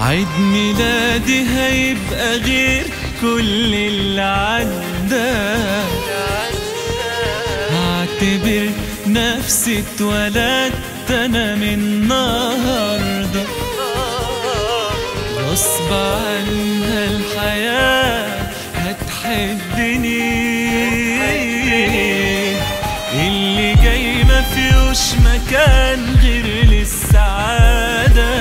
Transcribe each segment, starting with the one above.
عيد ميلادي هيبقى غير كل اللي عدى، هعتبر نفسي اتولدت انا من النهارده، غصب عنها الحياة هتحبني. اللي جاي ما فيهوش مكان غير للسعادة،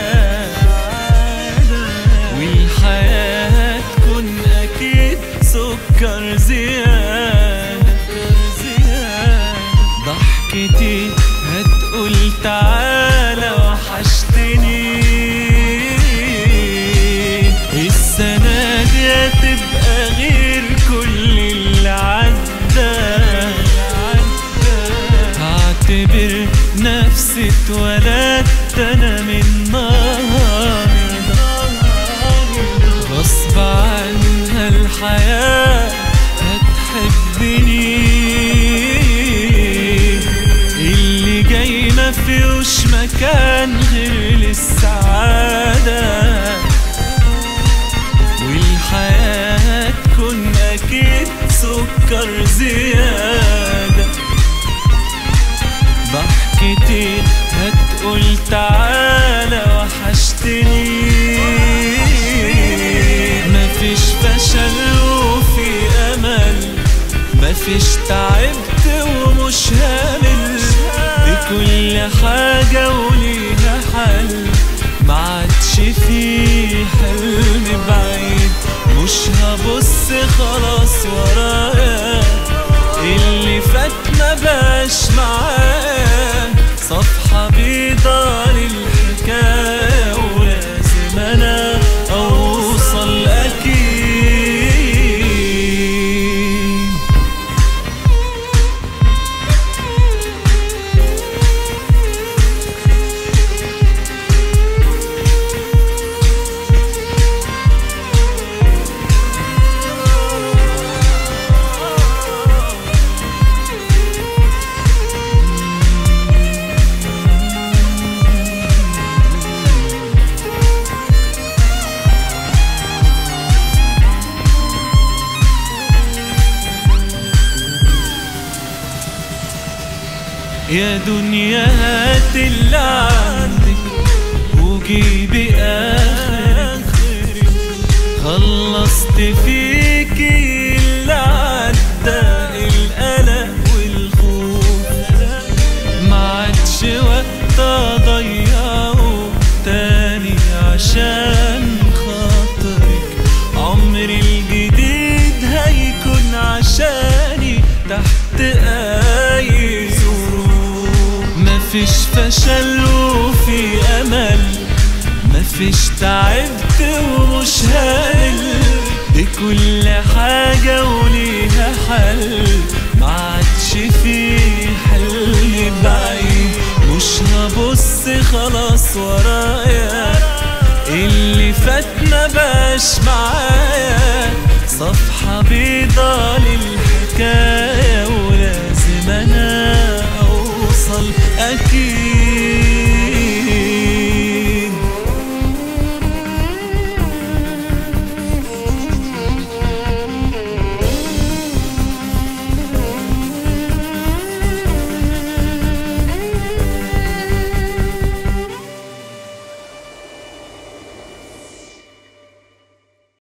والحياة تكون أكيد سكر زيادة. ضحكتي هتقول تعالى وحشتني، السنة دي هتبقى غير كل اللي عدى، هعتبر نفسي اتولدت أنا من النهارده، غصب عنها الحياة هتحبني. اللي جاي ما فيهوش مكان غير للسعادة، والحياة تكون أكيد سكر زيادة. ضحكتي هتقول تعالى وحشتني، مفيش فشل وفي أمل، مفيش تعبت ومش هامل، بكل حاجة وليها حل، معادش في حلم بعيد، مش هبص خلاص ورايا، اللي فات ما بقاش معايا، صفحة بيضا للحكاية، ولازم أنا أوصل أكيد. يا دنيا هات اللي عندك وجيبي آخرك، خلصت فيكي اللي عدى القلق والخوف، معادش وقت أضيعه تاني عشان خاطرك، عمري الجديد هيكون عشاني تحت أي ظروف. مفيش فشل وفي أمل، مفيش تعبت ومش هامل، بكل حاجة وليها حل، معادش في حلم بعيد، مش هبص خلاص ورايا، اللي فات ما بقاش معايا، صفحة بيضا